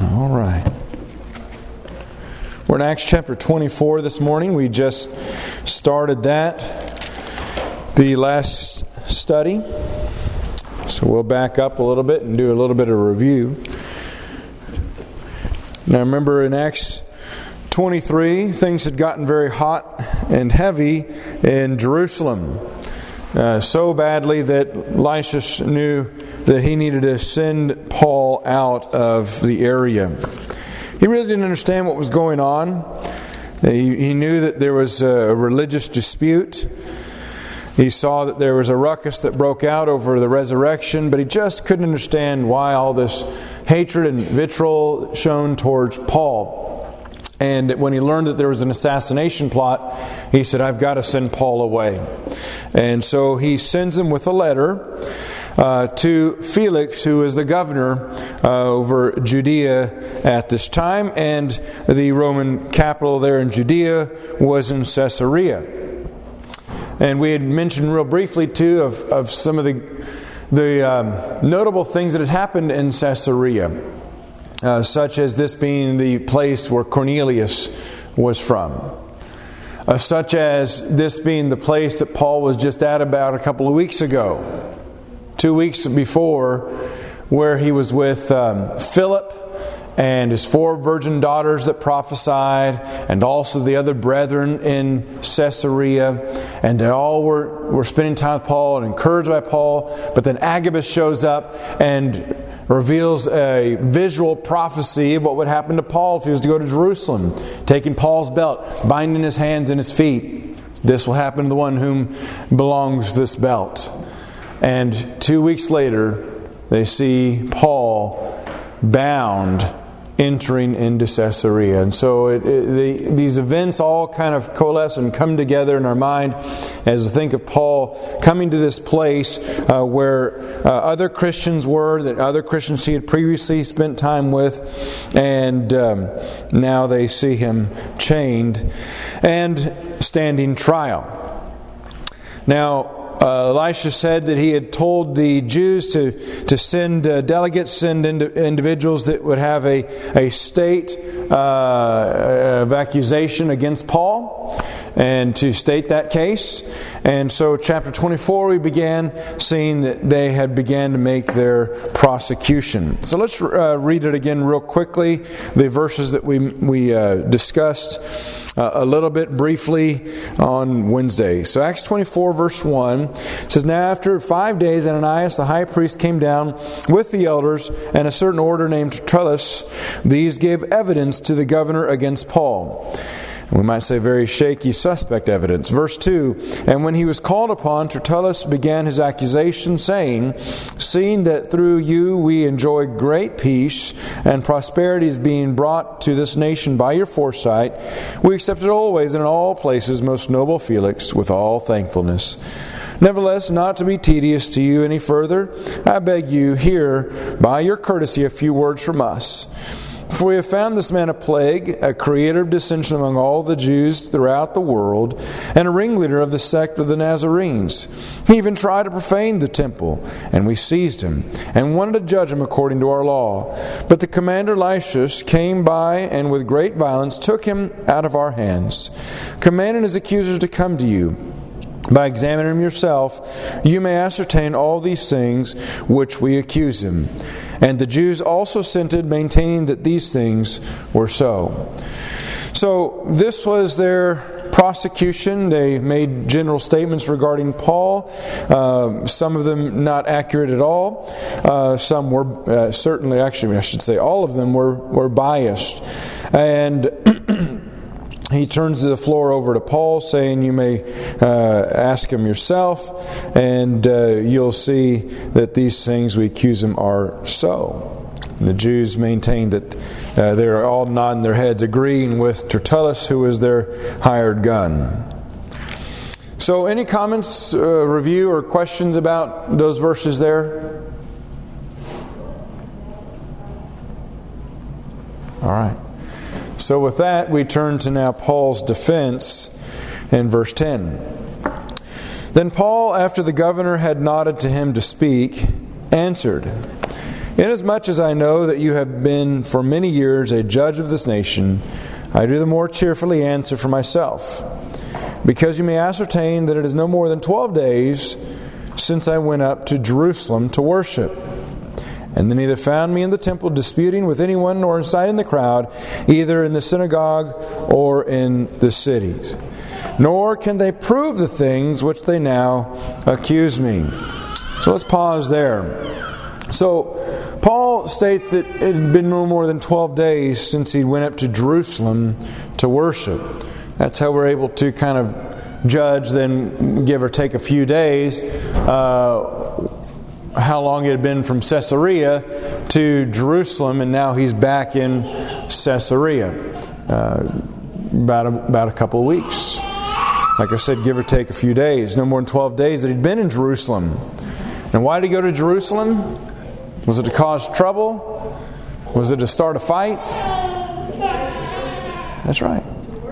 All right. We're in Acts chapter 24 this morning. We just started that, the last study. So we'll back up a little bit and do a little bit of review. Now remember in Acts 23, things had gotten very hot and heavy in Jerusalem. So badly that Lysias knew that he needed to send Paul out of the area. He really didn't understand what was going on. He knew that there was a religious dispute. He saw that there was a ruckus that broke out over the resurrection, but he just couldn't understand why all this hatred and vitriol shown towards Paul. And when he learned that there was an assassination plot, he said, I've got to send Paul away. And so he sends him with a letter to Felix, who is the governor over Judea at this time. And the Roman capital there in Judea was in Caesarea. And we had mentioned real briefly, too, of some of the notable things that had happened in Caesarea. Such as this being the place where Cornelius was from. Such as this being the place that Paul was just at about a couple of weeks ago. 2 weeks before, where he was with Philip and his 4 virgin daughters that prophesied, and also the other brethren in Caesarea, and they all were spending time with Paul and encouraged by Paul. But then Agabus shows up and reveals a visual prophecy of what would happen to Paul if he was to go to Jerusalem, taking Paul's belt, binding his hands and his feet. This will happen to the one whom belongs this belt. And 2 weeks later, they see Paul bound, entering into Caesarea. And so these events all kind of coalesce and come together in our mind as we think of Paul coming to this place where other Christians were, that other Christians he had previously spent time with, and now they see him chained and standing trial. Now, Elisha said that he had told the Jews to send delegates, send individuals that would have a state of accusation against Paul, and to state that case. And so chapter 24 we began seeing that they had began to make their prosecution. So let's read it again real quickly, the verses that we discussed a little bit briefly on Wednesday. So Acts 24 verse 1 says, Now after 5 days Ananias the high priest came down with the elders and a certain order named Tertullus. These gave evidence to the governor against Paul. We might say very shaky, suspect evidence. Verse 2, And when he was called upon, Tertullus began his accusation, saying, Seeing that through you we enjoy great peace, and prosperity is being brought to this nation by your foresight, we accept it always and in all places, most noble Felix, with all thankfulness. Nevertheless, not to be tedious to you any further, I beg you, hear by your courtesy a few words from us. For we have found this man a plague, a creator of dissension among all the Jews throughout the world, and a ringleader of the sect of the Nazarenes. He even tried to profane the temple, and we seized him, and wanted to judge him according to our law. But the commander Lysias came by, and with great violence took him out of our hands, commanding his accusers to come to you. By examining him yourself, you may ascertain all these things which we accuse him. And the Jews also assented, maintaining that these things were so. So this was their prosecution. They made general statements regarding Paul. Some of them not accurate at all. Some were certainly, actually I should say all of them were biased. And he turns the floor over to Paul, saying, you may ask him yourself, and you'll see that these things we accuse him are so. And the Jews maintained that they are all nodding their heads, agreeing with Tertullus, who was their hired gun. So any comments, review, or questions about those verses there? All right. So with that, we turn to now Paul's defense in verse 10. Then Paul, after the governor had nodded to him to speak, answered, Inasmuch as I know that you have been for many years a judge of this nation, I do the more cheerfully answer for myself, because you may ascertain that it is no more than 12 days since I went up to Jerusalem to worship. And they neither found me in the temple disputing with anyone nor inciting the crowd, either in the synagogue or in the cities. Nor can they prove the things which they now accuse me. So let's pause there. So Paul states that it had been no more than 12 days since he went up to Jerusalem to worship. That's how we're able to kind of judge, then give or take a few days, how long it had been from Caesarea to Jerusalem, and now he's back in Caesarea. About a couple of weeks. Like I said, give or take a few days. No more than 12 days that he'd been in Jerusalem. And why did he go to Jerusalem? Was it to cause trouble? Was it to start a fight? That's right.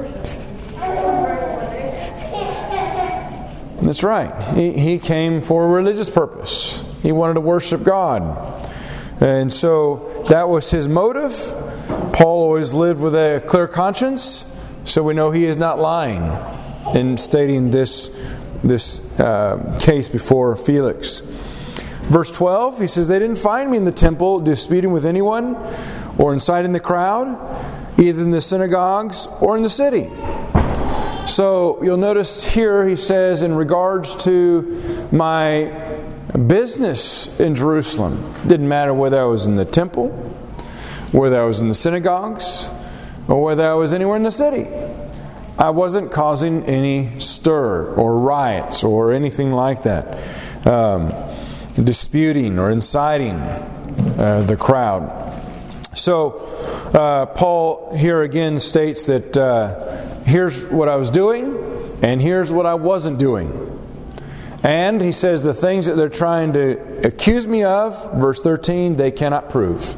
That's right. He came for a religious purpose. He wanted to worship God. And so that was his motive. Paul always lived with a clear conscience, so we know he is not lying in stating this case before Felix. Verse 12, he says, they didn't find me in the temple disputing with anyone or inciting the crowd, either in the synagogues or in the city. So you'll notice here he says, in regards to my business in Jerusalem, didn't matter whether I was in the temple, whether I was in the synagogues, or whether I was anywhere in the city. I wasn't causing any stir or riots or anything like that. Disputing or inciting the crowd. So Paul here again states that here's what I was doing and here's what I wasn't doing. And he says the things that they're trying to accuse me of, verse 13, they cannot prove.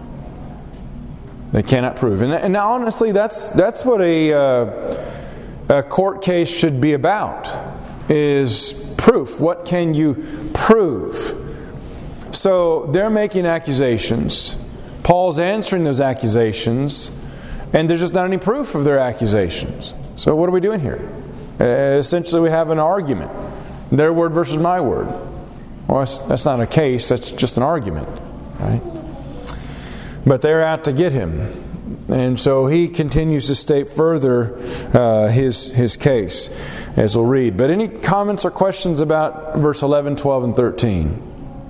They cannot prove. And honestly, that's what a court case should be about, is proof. What can you prove? So they're making accusations. Paul's answering those accusations, and there's just not any proof of their accusations. So what are we doing here? Essentially, we have an argument. Their word versus my word. Well, that's not a case, that's just an argument. Right? But they're out to get him. And so he continues to state further his case, as we'll read. But any comments or questions about verse 11, 12, and 13?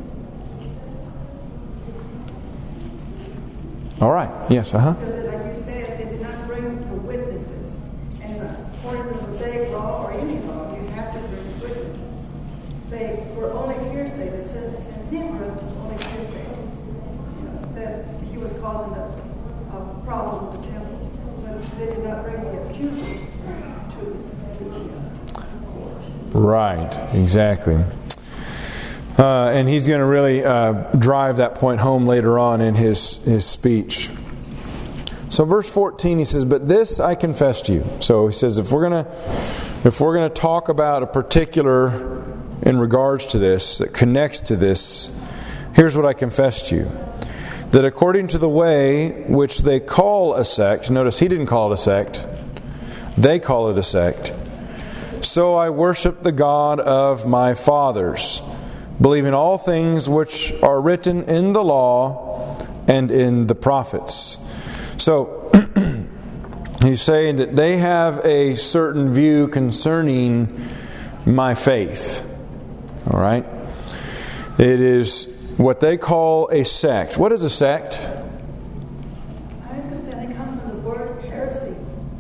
All right. Yes, Because like you said, they did not bring the witnesses. And according to the Mosaic law or any law, you have to bring witnesses. They were only hearsay. They said Sanhedrin was only hearsay. That he was causing a problem with the temple. But they did not bring the accusers to the court. Right. Exactly. And he's going to really drive that point home later on in his speech. So verse 14, he says, "But this I confess to you." So he says, if we're going to talk about a particular in regards to this that connects to this, here's what I confess to you: that according to the way which they call a sect, notice he didn't call it a sect; they call it a sect. So I worship the God of my fathers, believing all things which are written in the law and in the prophets. So, he's saying that they have a certain view concerning my faith. All right? It is what they call a sect. What is a sect? I understand it comes from the word heresy.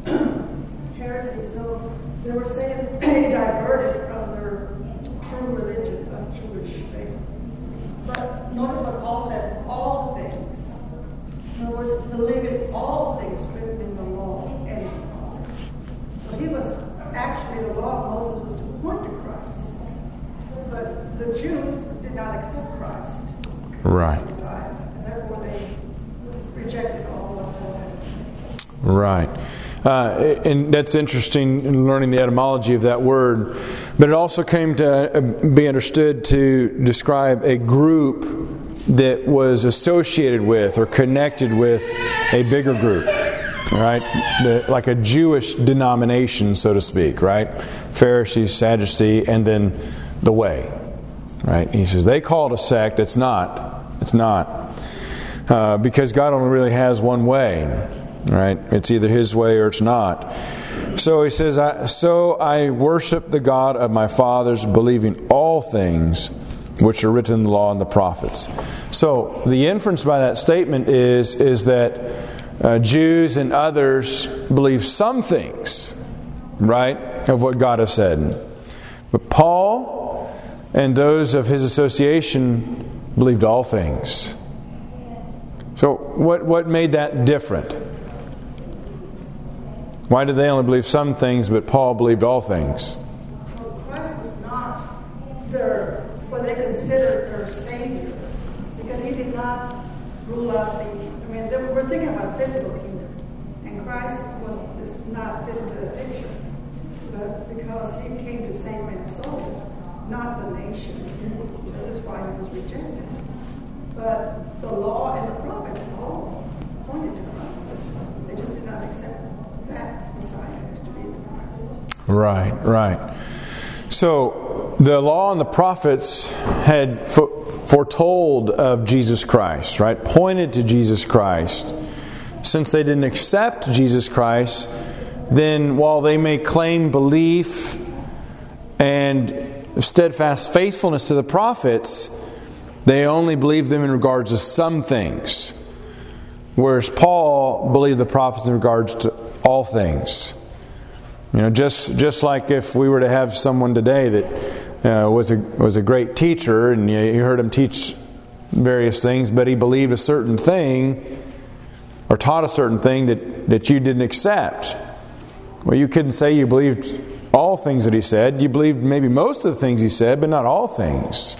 Heresy. So they were saying they diverted from their true religion of Jewish faith. But notice what Paul said: all things. In other words, believing all things written in the law and in the prophets. So he was actually, the law of Moses was to point to Christ. But the Jews did not accept Christ. Right. Messiah, and therefore they rejected all of Paul had to say. Right. And that's interesting in learning the etymology of that word. But it also came to be understood to describe a group that was associated with or connected with a bigger group, right? Like a Jewish denomination, so to speak, right? Pharisees, Sadducee, and then the Way, right? He says they call it a sect. It's not. It's not. Because God only really has one way, right? It's either His way or it's not. So he says, I worship the God of my fathers, believing all things which are written in the law and the prophets. So the inference by that statement is that Jews and others believe some things, right, of what God has said. But Paul and those of his association believed all things. So what made that different? Why did they only believe some things, but Paul believed all things? Well, Christ was not what they considered their Savior, because He did not rule out we're thinking about physical kingdom, and Christ is not fit into the picture, but because He came to save men's souls, not the nation. This is why He was rejected. But the law and the prophets all pointed to Christ. They just did not accept that Messiah as to be the Christ. Right. So the law and the prophets had foretold of Jesus Christ, right? Pointed to Jesus Christ. Since they didn't accept Jesus Christ, then while they may claim belief and steadfast faithfulness to the prophets, they only believed them in regards to some things. Whereas Paul believed the prophets in regards to all things. Just like if we were to have someone today that was a great teacher, and you heard him teach various things, but he believed a certain thing or taught a certain thing that you didn't accept. Well, you couldn't say you believed all things that he said. You believed maybe most of the things he said, but not all things.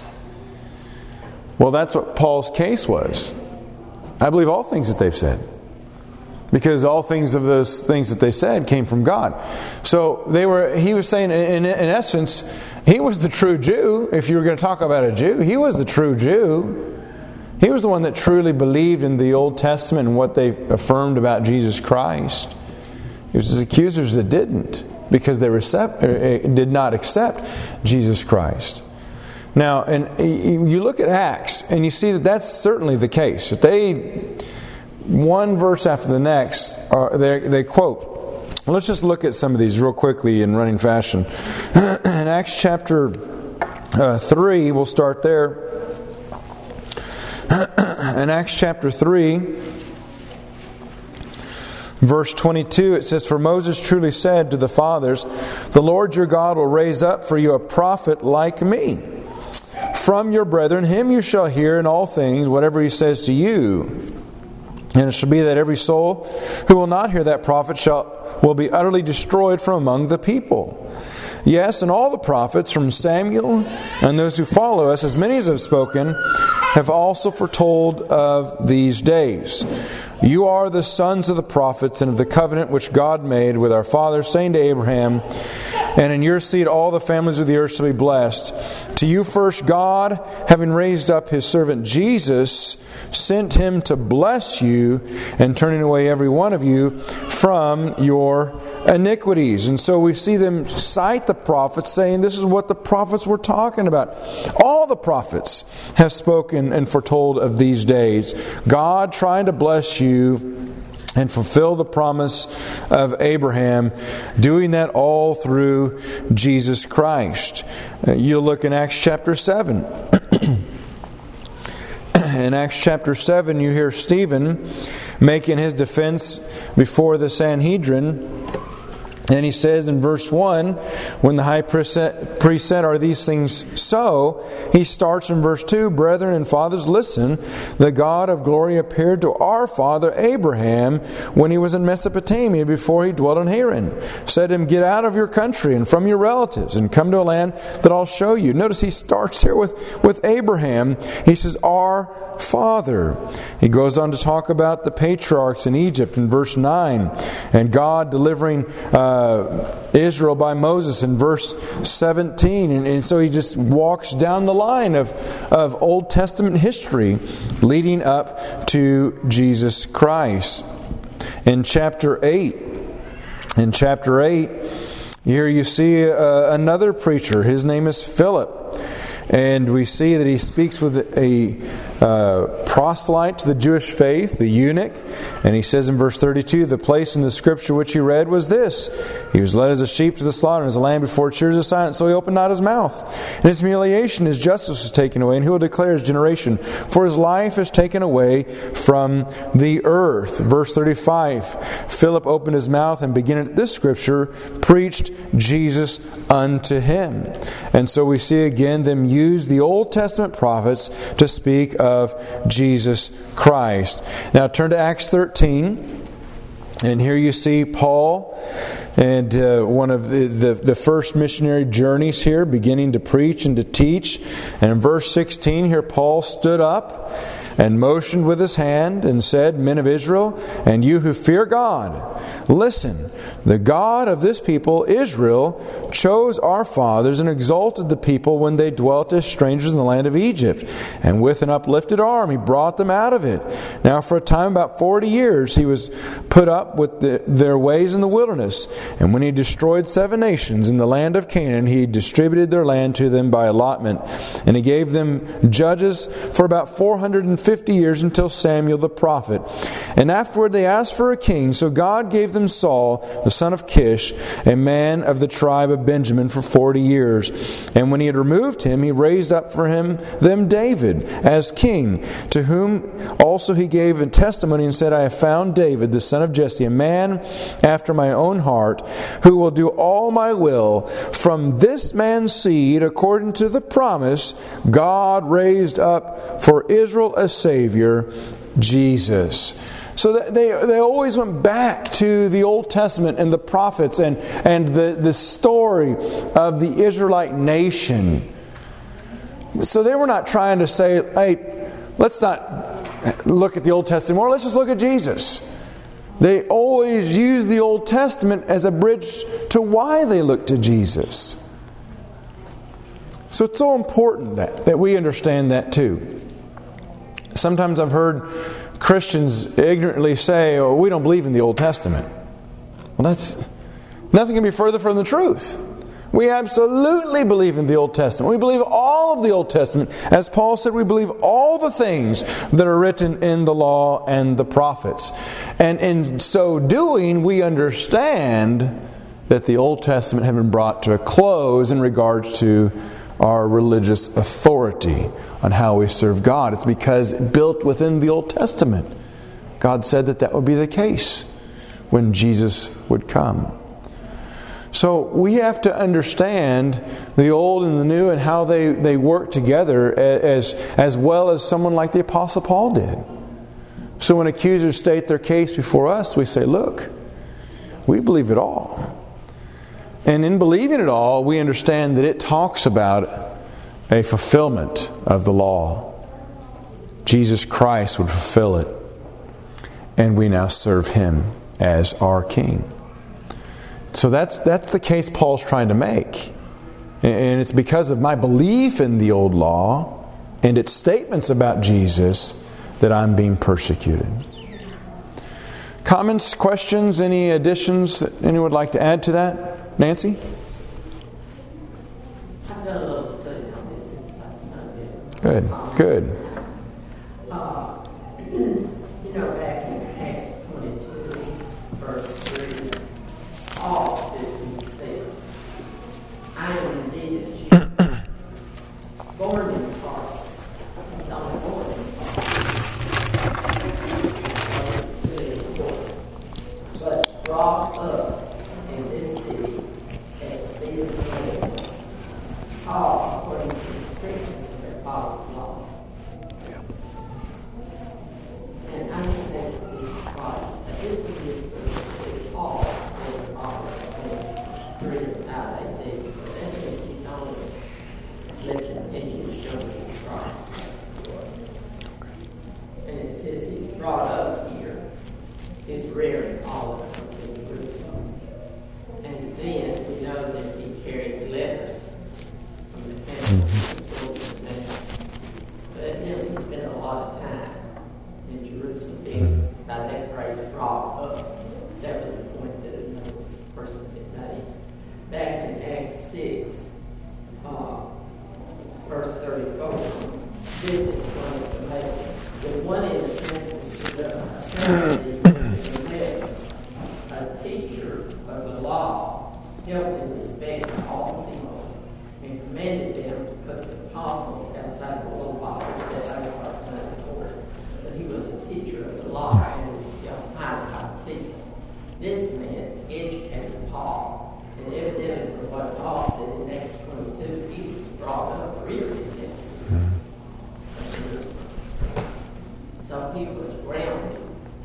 Well, that's what Paul's case was. I believe all things that they've said, because all things of those things that they said came from God. So he was saying, in essence, he was the true Jew. If you were going to talk about a Jew, he was the true Jew. He was the one that truly believed in the Old Testament and what they affirmed about Jesus Christ. It was his accusers that didn't, because they did not accept Jesus Christ. Now, and you look at Acts, and you see that that's certainly the case. That they, one verse after the next, they quote. Let's just look at some of these real quickly in running fashion. In Acts chapter 3, we'll start there. In Acts chapter 3, verse 22, it says, "For Moses truly said to the fathers, the Lord your God will raise up for you a prophet like me. From your brethren, him you shall hear in all things, whatever he says to you. And it shall be that every soul who will not hear that prophet will be utterly destroyed from among the people. Yes, and all the prophets from Samuel and those who follow us, as many as have spoken, have also foretold of these days. You are the sons of the prophets and of the covenant which God made with our fathers, saying to Abraham, and in your seed all the families of the earth shall be blessed. To you first God, having raised up His servant Jesus, sent Him to bless you, and turning away every one of you from your iniquities." And so we see them cite the prophets, saying this is what the prophets were talking about. All the prophets have spoken and foretold of these days. God trying to bless you and fulfill the promise of Abraham, doing that all through Jesus Christ. You'll look in Acts chapter 7. In Acts chapter 7, you hear Stephen making his defense before the Sanhedrin. And he says in verse 1, when the high priest said, "Are these things so?" he starts in verse 2, "Brethren and fathers, listen. The God of glory appeared to our father Abraham when he was in Mesopotamia before he dwelt in Haran. Said to him, get out of your country and from your relatives and come to a land that I'll show you." Notice he starts here with Abraham. He says, "Our father." He goes on to talk about the patriarchs in Egypt in verse 9, and God delivering Israel by Moses in verse 17. And so he just walks down the line of Old Testament history leading up to Jesus Christ. In chapter 8, here you see another preacher. His name is Philip. And we see that he speaks with a proselyte to the Jewish faith, the eunuch. And he says in verse 32, the place in the scripture which he read was this: he was led as a sheep to the slaughter, and as a lamb before its shears is silent, so he opened not his mouth. In his humiliation his justice was taken away, and who will declare his generation? For his life is taken away from the earth. Verse 35, Philip opened his mouth, and beginning at this scripture, preached Jesus unto him. And so we see again them use the Old Testament prophets to speak of Jesus Christ. Now turn to Acts 13. And here you see Paul, and one of the first missionary journeys here, beginning to preach and to teach. And in verse 16 here, Paul stood up and motioned with his hand and said, Men of Israel, and you who fear God, listen. The God of this people, Israel, chose our fathers and exalted the people when they dwelt as strangers in the land of Egypt. And with an uplifted arm he brought them out of it. Now for a time, about 40 years, he was put up with their ways in the wilderness. And when he destroyed 7 nations in the land of Canaan, he distributed their land to them by allotment. And he gave them judges for about 450 years until Samuel the prophet. And afterward they asked for a king, so God gave them Saul, the son of Kish, a man of the tribe of Benjamin, for 40 years. And when he had removed him, he raised up for them David as king, to whom also he gave a testimony and said, I have found David, the son of Jesse, a man after my own heart, who will do all my will. From this man's seed, according to the promise, God raised up for Israel a Savior, Jesus. So they always went back to the Old Testament and the prophets and the story of the Israelite nation. So they were not trying to say, hey, let's not look at the Old Testament more, let's just look at Jesus. They always use the Old Testament as a bridge to why they look to Jesus. So it's so important that we understand that too. Sometimes I've heard Christians ignorantly say, oh, we don't believe in the Old Testament. Well, nothing can be further from the truth. We absolutely believe in the Old Testament. We believe all of the Old Testament. As Paul said, we believe all the things that are written in the law and the prophets. And in so doing, we understand that the Old Testament has been brought to a close in regards to our religious authority on how we serve God. It's because built within the Old Testament, God said that would be the case when Jesus would come. So we have to understand the Old and the New and how they work together as well as someone like the Apostle Paul did. So when accusers state their case before us, we say, look, we believe it all. And in believing it all, we understand that it talks about a fulfillment of the law. Jesus Christ would fulfill it. And we now serve Him as our King. So that's the case Paul's trying to make. And it's because of my belief in the old law and its statements about Jesus that I'm being persecuted. Comments, questions, any additions that anyone would like to add to that? Nancy? I've done a little study on this since last Sunday. Good. Back in Acts 22, verse 3, Paul says himself, I am indeed a Jew, born in Tarsus. He's only born in Tarsus, but brought up in this city as David's man, all according to the strictness of their father's law. And I think that's the big problem. This is just Paul was the father of 3 out of 8 days. So that means he's only less than 10 years younger than Christ. And it says he's brought up here, is rearing all of us in Jerusalem. And Jerusalem, being by that phrase brought up. That was the point that another person had made. Back in Acts 6, verse 34, this is one of the making. The one in the a teacher of the law held in respect to all people and commanded them to put the apostles outside the little body that they were outside the court. But he was a teacher of the law and was highly high teacher. This man educated Paul, and evidently from what Paul said in Acts 22, he was brought up really in this. So he was grounded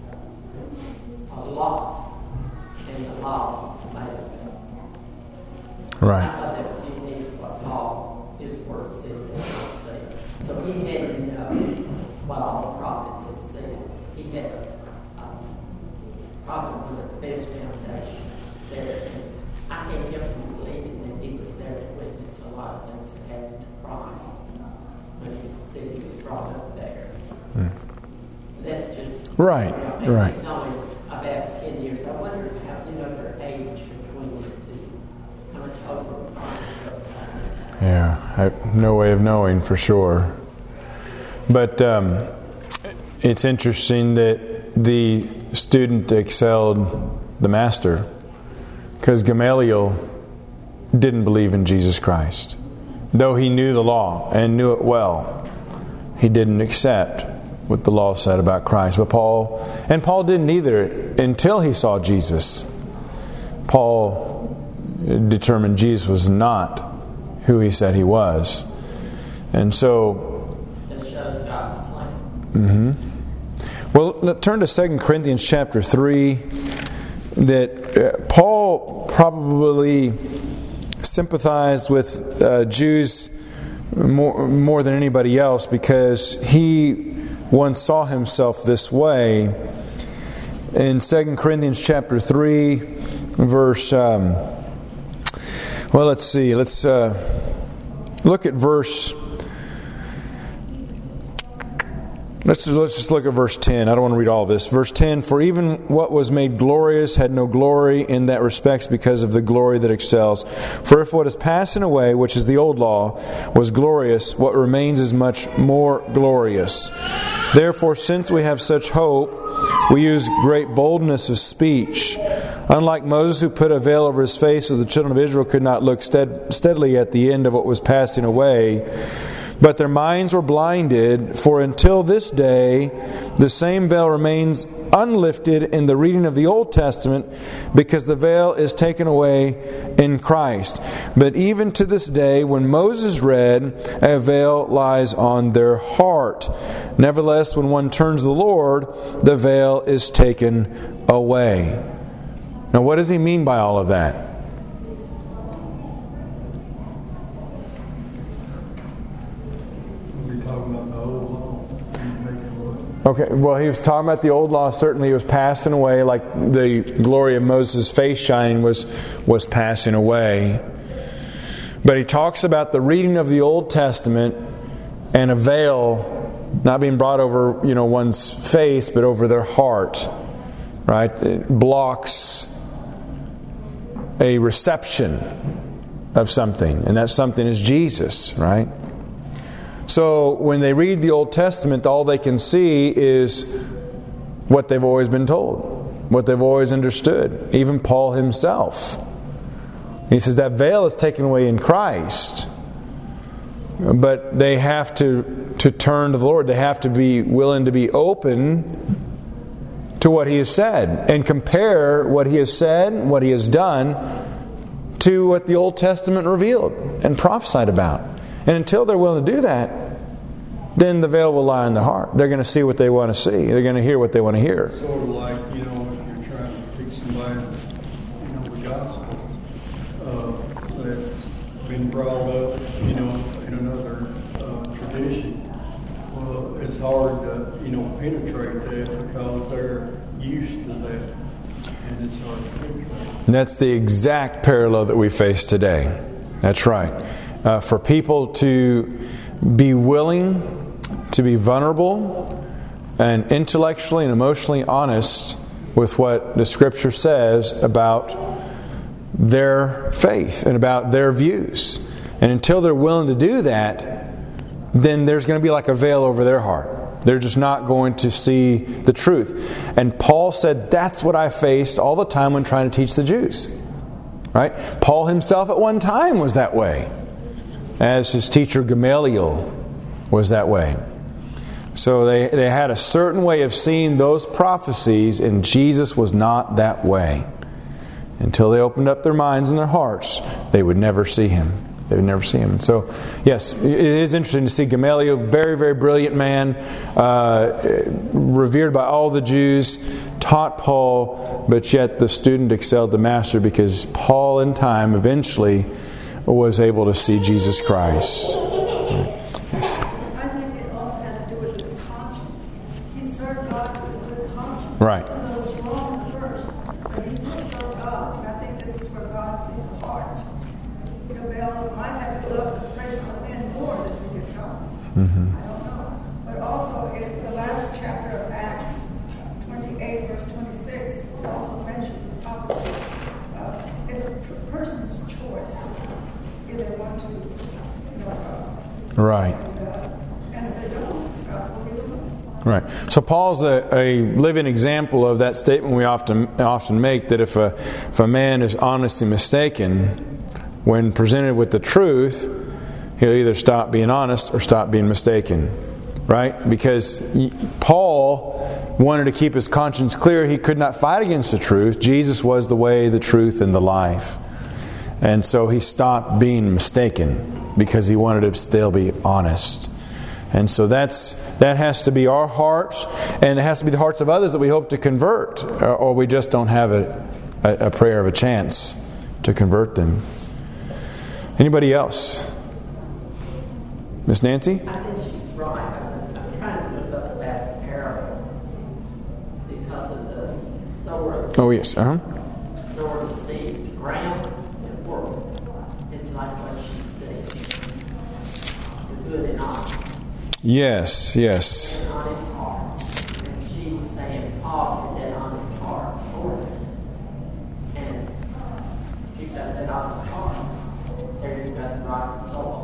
a lot in the law made up. Right. I thought that was unique what Paul, his word said. So he had to know what all the prophets had said. He had probably one of the best foundations there. And I can't help but believing that he was there to witness a lot of things that happened to Christ when he said he was brought up there. That's just right. Right. It's only about 10 years. I wonder how their age between the two. How much over Christ was that? Yeah, I have no way of knowing for sure. But it's interesting that the student excelled the master, because Gamaliel didn't believe in Jesus Christ. Though he knew the law and knew it well, he didn't accept what the law said about Christ. But Paul didn't either until he saw Jesus. Paul determined Jesus was not who he said he was. And so It shows God's plan. Well, turn to 2 Corinthians chapter 3. That Paul probably sympathized with Jews more than anybody else, because he once saw himself this way. In 2 Corinthians chapter 3, verse... let's see. Let's look at verse... Let's just look at verse 10. I don't want to read all of this. Verse 10, for even what was made glorious had no glory in that respects because of the glory that excels. For if what is passing away, which is the old law, was glorious, what remains is much more glorious. Therefore, since we have such hope, we use great boldness of speech. Unlike Moses, who put a veil over his face so the children of Israel could not look steadily at the end of what was passing away, but their minds were blinded, for until this day the same veil remains unlifted in the reading of the Old Testament, because the veil is taken away in Christ. But even to this day, when Moses read, a veil lies on their heart. Nevertheless, when one turns to the Lord, the veil is taken away. Now, what does he mean by all of that? Okay, well, he was talking about the old law. Certainly, it was passing away, like the glory of Moses' face shining was passing away. But he talks about the reading of the Old Testament and a veil not being brought over, one's face, but over their heart. Right? It blocks a reception of something, and that something is Jesus. Right? So when they read the Old Testament, all they can see is what they've always been told, what they've always understood. Even Paul himself. He says that veil is taken away in Christ. But they have to turn to the Lord. They have to be willing to be open to what He has said and compare what He has said, what He has done, to what the Old Testament revealed and prophesied about. And until they're willing to do that, then the veil will lie in the heart. They're going to see what they want to see. They're going to hear what they want to hear. Sort of like, if you're trying to teach somebody, the gospel that's been brought up, in another tradition. Well, it's hard to, penetrate that because they're used to that. And it's hard to penetrate. And that's the exact parallel that we face today. That's right. For people to be willing to be vulnerable and intellectually and emotionally honest with what the Scripture says about their faith and about their views. And until they're willing to do that, then there's going to be like a veil over their heart. They're just not going to see the truth. And Paul said, that's what I faced all the time when trying to teach the Jews. Right? Paul himself at one time was that way, as his teacher Gamaliel was that way. So they had a certain way of seeing those prophecies, and Jesus was not that way. Until they opened up their minds and their hearts, they would never see Him. They would never see Him. And so, yes, it is interesting to see Gamaliel, very, very brilliant man, revered by all the Jews, taught Paul, but yet the student excelled the master, because Paul in time eventually was able to see Jesus Christ. I think it also had to do with his conscience. He served God with a good conscience. Right. Even though it was wrong at first, but he still served God. And I think this is where God sees the heart. You know, Balaam might have to love the praises of men more than he did God. I don't know. But also in the last chapter of Acts 28, verse 26, it also mentions the prophecy. It's a person's choice if they want to, Right. and if they don't, God will be with them. Right. So Paul's a living example of that statement we often make, that if a man is honestly mistaken, when presented with the truth, he'll either stop being honest or stop being mistaken. Right? Because Paul wanted to keep his conscience clear. He could not fight against the truth. Jesus was the way, the truth, and the life. And so he stopped being mistaken because he wanted to still be honest. And so that has to be our hearts, and it has to be the hearts of others that we hope to convert, or we just don't have a prayer of a chance to convert them. Anybody else? Miss Nancy? I think she's right. I'm trying to look up that parable because of the sower. Oh, yes. Sower the seed, the ground, and work. It's like what she said. The good and honest. Yes, yes. An honest heart. And she's saying, Paul had that honest heart for it. And if you've got that honest heart, there you've got the right soil.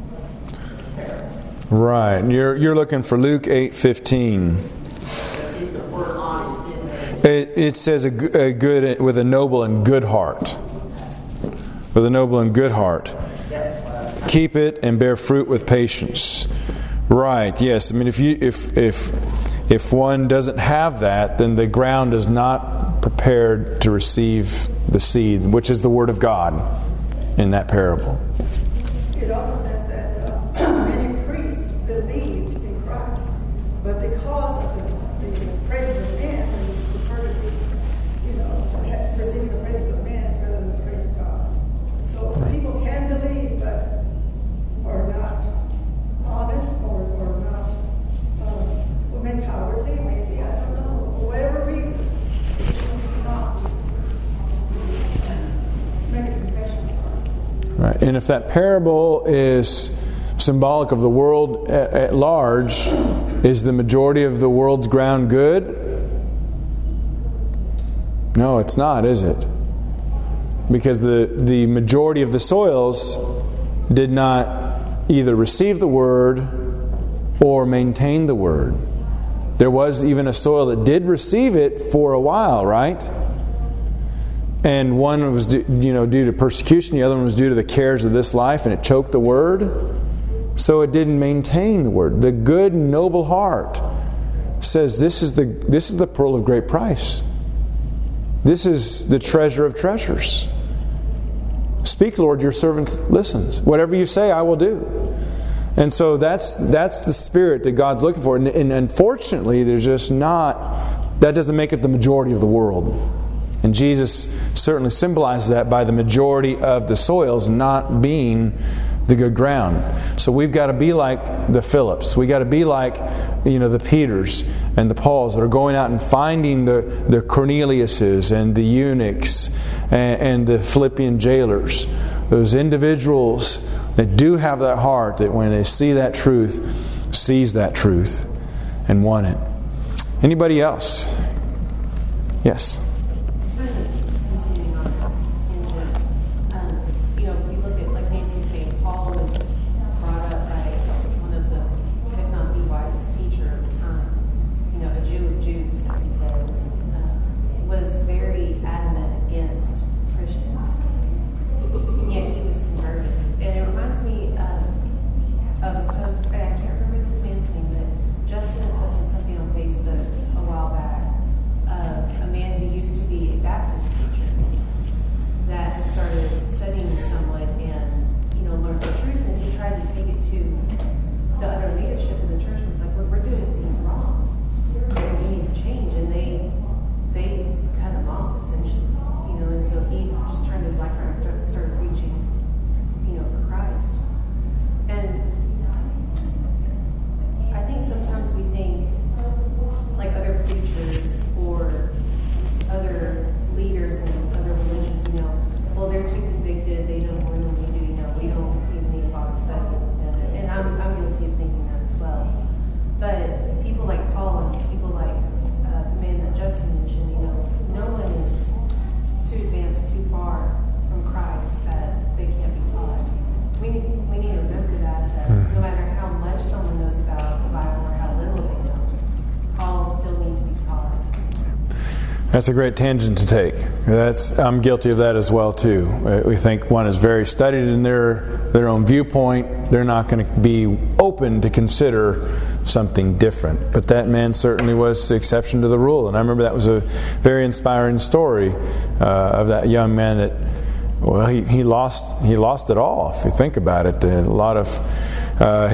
Right. You're looking for Luke 8:15. Is the word honest in there? It says a good with a noble and good heart. With a noble and good heart. Keep it and bear fruit with patience. Right. Yes. I mean, if one doesn't have that, then the ground is not prepared to receive the seed, which is the Word of God in that parable. It also says that many priests believed in Christ, but because of the praises of men, they prefer to be, receiving the praises of men rather than the praise of God. So people can believe, but are not honest or not, maybe cowardly, maybe, I don't know, for whatever reason, they choose not to make a confession of Christ. Right. And if that parable is symbolic of the world at large, is the majority of the world's ground good? No, it's not, is it? Because the majority of the soils did not either receive the Word or maintain the Word. There was even a soil that did receive it for a while, right? And one was due to persecution, the other one was due to the cares of this life, and it choked the Word. So it didn't maintain the Word. The good, noble heart says, this is the pearl of great price. This is the treasure of treasures. Speak, Lord, your servant listens. Whatever you say, I will do. And so that's the spirit that God's looking for. And unfortunately, there's just not, that doesn't make it the majority of the world. And Jesus certainly symbolizes that by the majority of the soils not being the good ground. So we've got to be like the Philips. We've got to be like, the Peters and the Pauls that are going out and finding the Corneliuses and the eunuchs and the Philippian jailers. Those individuals that do have that heart that when they see that truth, seize that truth and want it. Anybody else? Yes. Continuing on that tangent, you know, if we look at, like Nancy was saying, Paul was brought up by one of the, if not the wisest teacher of the time, you know, a Jew of Jews, as he said, was very adamant against Christians. And yet he was converted. And it reminds me of a post, I can't remember this man's name, but Justin had posted something on Facebook a while back of a man who used to be a Baptist preacher that had started studying somewhat and, you know, learned the truth, and he tried to take it to the other leadership in the church and was like, look, we're doing things wrong. And we need to change. And they cut him off, essentially. You know, and so he just turned his life around and started preaching, you know, for Christ. And I think sometimes we think, like other preachers or other leaders in other religions, you know, well, they're too convicted, they don't know what we do, you know, we don't even need to bother studying. And I'm guilty of thinking that as well. But people like Paul and people like the man that Justin mentioned, you know, no one is too advanced, too far from Christ that they can't be taught. We need to remember that no matter how much someone knows about the Bible or how little they know, all still need to be taught. That's a great tangent to take. I'm guilty of that as well too. We think one is very studied in their own viewpoint. They're not going to be open to consider something different. But that man certainly was the exception to the rule. And I remember that was a very inspiring story of that young man that, well, he lost it all. If you think about it, a lot of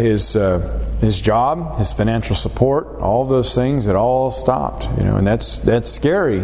his job, his financial support, all those things, it all stopped. You know, and that's scary.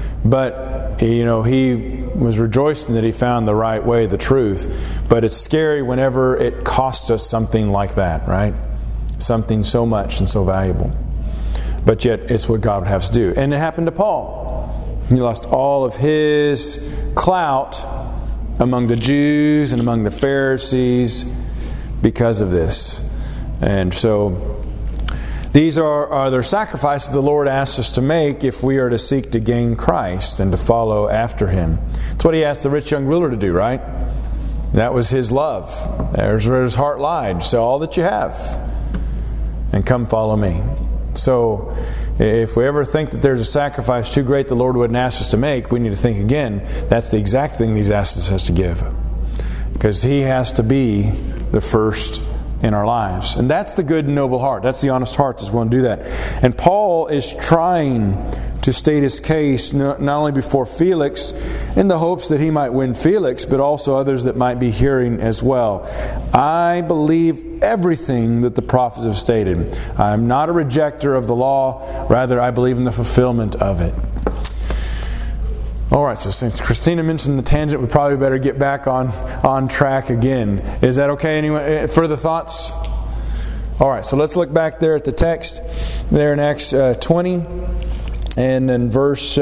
But you know, he was rejoicing that he found the right way, the truth. But it's scary whenever it costs us something like that, right? Something so much and so valuable. But yet, it's what God would have us do. And it happened to Paul. He lost all of his clout among the Jews and among the Pharisees because of this. And so these are the sacrifices the Lord asks us to make if we are to seek to gain Christ and to follow after Him. That's what He asked the rich young ruler to do, right? That was his love. There's where his heart lied. Sell all that you have and come follow me. So if we ever think that there's a sacrifice too great the Lord wouldn't ask us to make, we need to think again, that's the exact thing He's asked us to give. Because He has to be the first in our lives. And that's the good and noble heart. That's the honest heart that's willing to do that. And Paul is trying to state his case not only before Felix in the hopes that he might win Felix, but also others that might be hearing as well. I believe everything that the prophets have stated. I'm not a rejecter of the law. Rather, I believe in the fulfillment of it. All right, so since Christina mentioned the tangent, we probably better get back on track again. Is that okay? Anyone? Further thoughts? All right, so let's look back there at the text there in Acts 20 and in verse,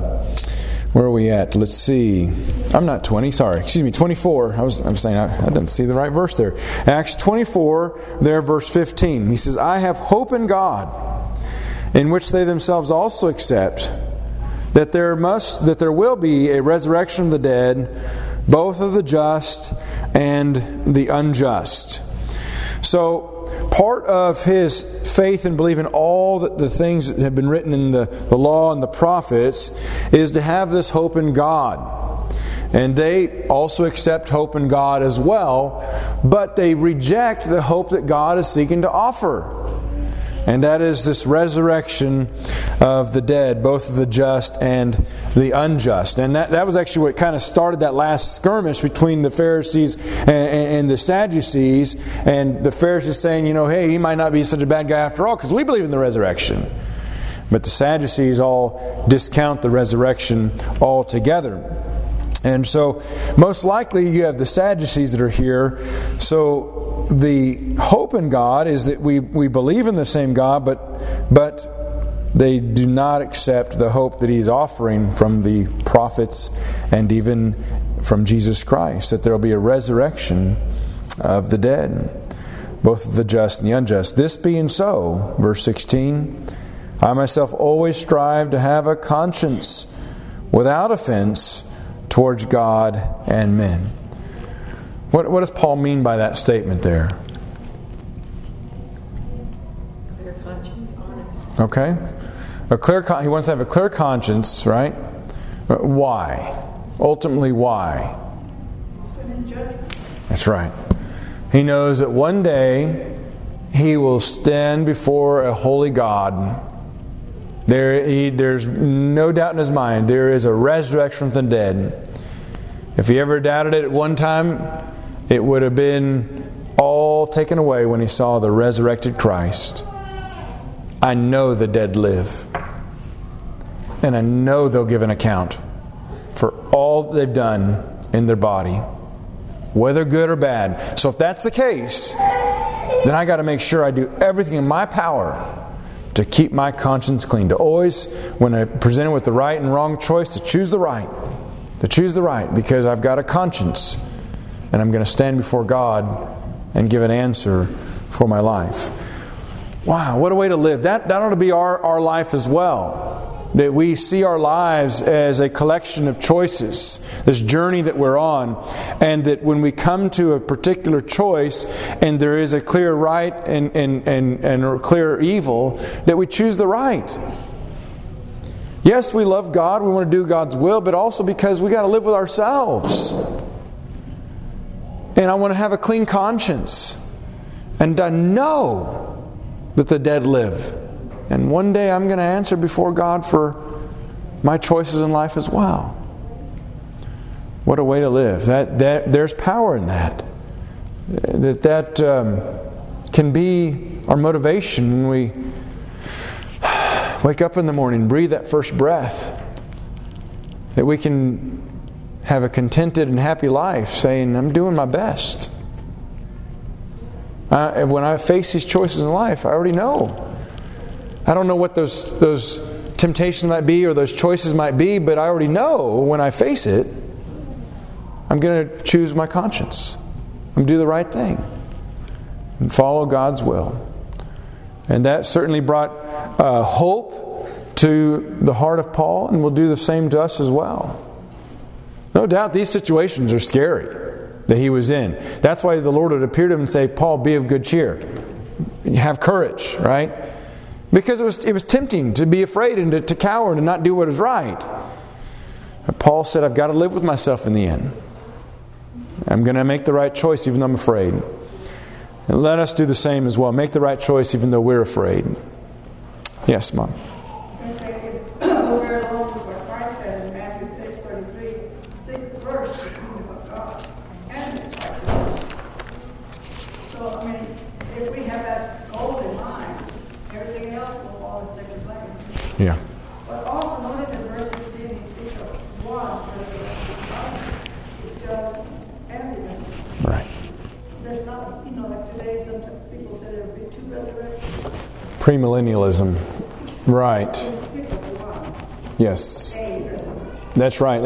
where are we at? Let's see. I'm not 20, sorry. Excuse me, 24. I'm saying I didn't see the right verse there. Acts 24, there, verse 15. He says, I have hope in God, in which they themselves also accept, that there will be a resurrection of the dead, both of the just and the unjust. So, part of his faith and belief in all the things that have been written in the law and the prophets is to have this hope in God. And they also accept hope in God as well, but they reject the hope that God is seeking to offer. And that is this resurrection of the dead, both of the just and the unjust. And that was actually what kind of started that last skirmish between the Pharisees and the Sadducees. And the Pharisees saying, you know, hey, he might not be such a bad guy after all, because we believe in the resurrection. But the Sadducees all discount the resurrection altogether. And so, most likely, you have the Sadducees that are here. So, the hope in God is that we believe in the same God, but they do not accept the hope that He's offering from the prophets and even from Jesus Christ, that there will be a resurrection of the dead, both the just and the unjust. This being so, verse 16, I myself always strive to have a conscience without offense towards God and men. What does Paul mean by that statement there? Clear conscience, honest. Okay. He wants to have a clear conscience, right? Why? Ultimately, why? Sin and judgment. That's right. He knows that one day he will stand before a holy God. There's no doubt in his mind. There is a resurrection from the dead. If he ever doubted it at one time, it would have been all taken away when he saw the resurrected Christ. I know the dead live. And I know they'll give an account for all they've done in their body, whether good or bad. So if that's the case, then I got to make sure I do everything in my power to keep my conscience clean. To always, when I'm presented with the right and wrong choice, to choose the right. To choose the right, because I've got a conscience and I'm going to stand before God and give an answer for my life. Wow, what a way to live. That ought to be our life as well. That we see our lives as a collection of choices, this journey that we're on, and that when we come to a particular choice and there is a clear right and a clear evil, that we choose the right. Yes, we love God, we want to do God's will, but also because we got to live with ourselves. And I want to have a clean conscience. And I know that the dead live. And one day I'm going to answer before God for my choices in life as well. What a way to live. There's power in that. That can be our motivation when we wake up in the morning, breathe that first breath. That we can have a contented and happy life saying, I'm doing my best. When I face these choices in life, I already know. I don't know what those temptations might be or those choices might be, but I already know when I face it, I'm going to choose my conscience. I'm going to do the right thing and follow God's will. And that certainly brought hope to the heart of Paul, and will do the same to us as well. No doubt these situations are scary that he was in. That's why the Lord would appear to him and say, Paul, be of good cheer. Have courage, right? Because it was tempting to be afraid and to cower and to not do what is right. But Paul said, I've got to live with myself in the end. I'm going to make the right choice even though I'm afraid. And let us do the same as well. Make the right choice even though we're afraid. Yes, Mom. We're along with what Christ said in Matthew 6:33. Seek first the kingdom of God and His righteousness. So, I mean, if we have that goal in mind, everything else will fall in second place. Yeah. But also notice in verse 15 he speaks of one resurrection, the judge and the innocent. Right. There's not, like today, some people say there will be two resurrections. Premillennialism. Right. He speaks of one. Yes. A resurrection. That's right.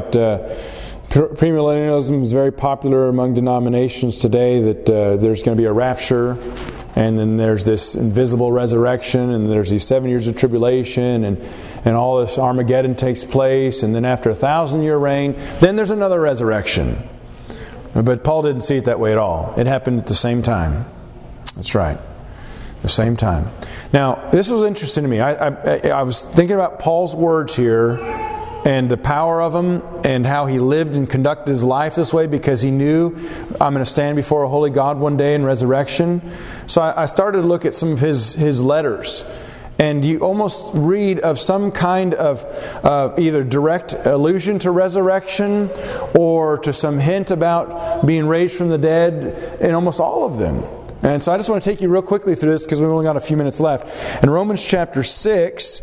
Premillennialism is very popular among denominations today, that there's going to be a rapture, and then there's this invisible resurrection, and there's these 7 years of tribulation, and all this Armageddon takes place, and then after 1,000-year reign, then there's another resurrection. But Paul didn't see it that way at all. It happened at the same time. That's right. The same time. Now, this was interesting to me. I was thinking about Paul's words here and the power of them and how he lived and conducted his life this way, because he knew, I'm going to stand before a holy God one day in resurrection. So I started to look at some of his letters. And you almost read of some kind of either direct allusion to resurrection or to some hint about being raised from the dead in almost all of them. And so I just want to take you real quickly through this because we've only got a few minutes left. In Romans chapter 6,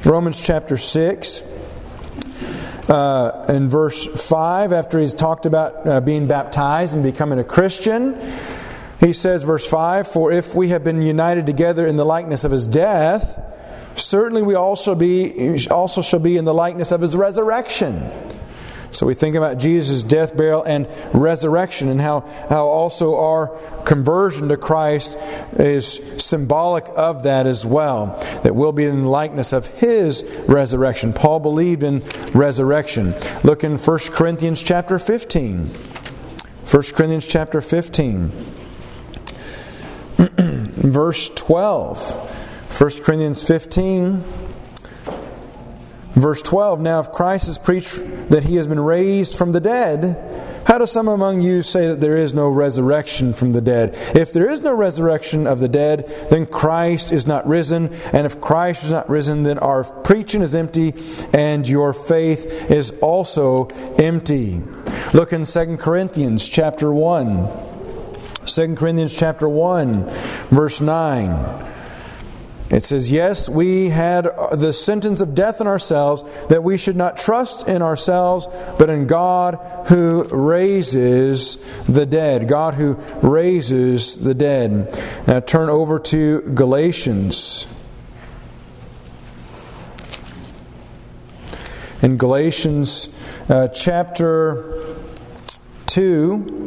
in verse 5, after he's talked about being baptized and becoming a Christian, he says, verse 5, for if we have been united together in the likeness of His death, certainly we also shall be in the likeness of His resurrection. So we think about Jesus' death, burial, and resurrection, and how also our conversion to Christ is symbolic of that as well. That we'll be in the likeness of His resurrection. Paul believed in resurrection. Look in 1 Corinthians chapter 15. 1 Corinthians chapter 15. Verse 12. 1 Corinthians 15. Verse 12, now if Christ has preached that He has been raised from the dead, how do some among you say that there is no resurrection from the dead? If there is no resurrection of the dead, then Christ is not risen. And if Christ is not risen, then our preaching is empty, and your faith is also empty. Look in 2 Corinthians chapter 1. 2 Corinthians chapter 1, verse 9. It says, yes, we had the sentence of death in ourselves, that we should not trust in ourselves, but in God who raises the dead. God who raises the dead. Now turn over to Galatians. In Galatians chapter 2,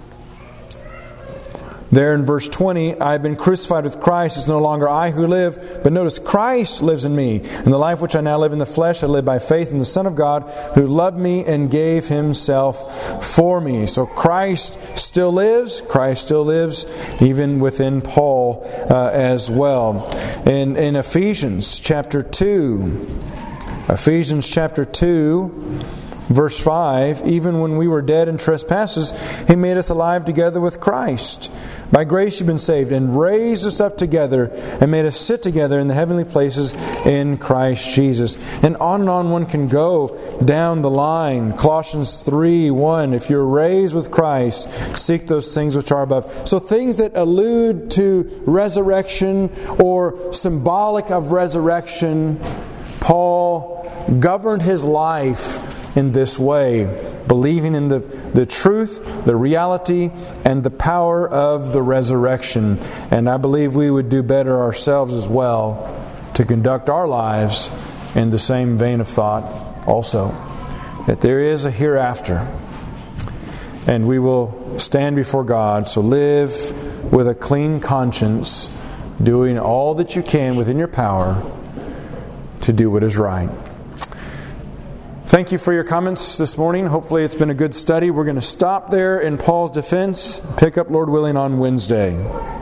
there in verse 20, I have been crucified with Christ. It's no longer I who live, but notice Christ lives in me. And the life which I now live in the flesh, I live by faith in the Son of God, who loved me and gave Himself for me. So Christ still lives. Christ still lives even within Paul as well. In Ephesians chapter 2, Ephesians chapter 2, verse 5, even when we were dead in trespasses, He made us alive together with Christ. By grace you've been saved, and raised us up together, and made us sit together in the heavenly places in Christ Jesus. And on one can go down the line. Colossians 3:1, if you're raised with Christ, seek those things which are above. So things that allude to resurrection or symbolic of resurrection, Paul governed his life in this way, believing in the truth, the reality, and the power of the resurrection. And I believe we would do better ourselves as well to conduct our lives in the same vein of thought also. That there is a hereafter, and we will stand before God. So live with a clean conscience, doing all that you can within your power to do what is right. Thank you for your comments this morning. Hopefully it's been a good study. We're going to stop there in Paul's defense, pick up, Lord willing, on Wednesday.